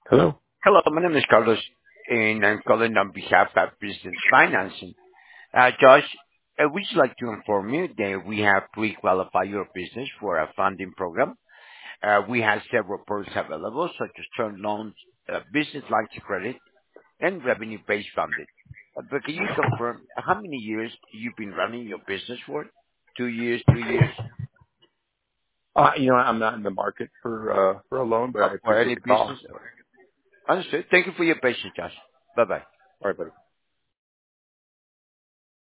Hello. Hello, my name is Carlos, and I'm calling on behalf of Business Financing. Josh, I would just like to inform you that we have pre-qualified your business for a funding program. We have several products available, such as term loans, business lines of credit, and revenue-based funding. But can you confirm how many years you've been running your business for? 2 years, 3 years, I'm not in the market for a loan, but I or appreciate any the call. business? Understood. Thank you for your patience, Josh. Bye-bye. All right, buddy.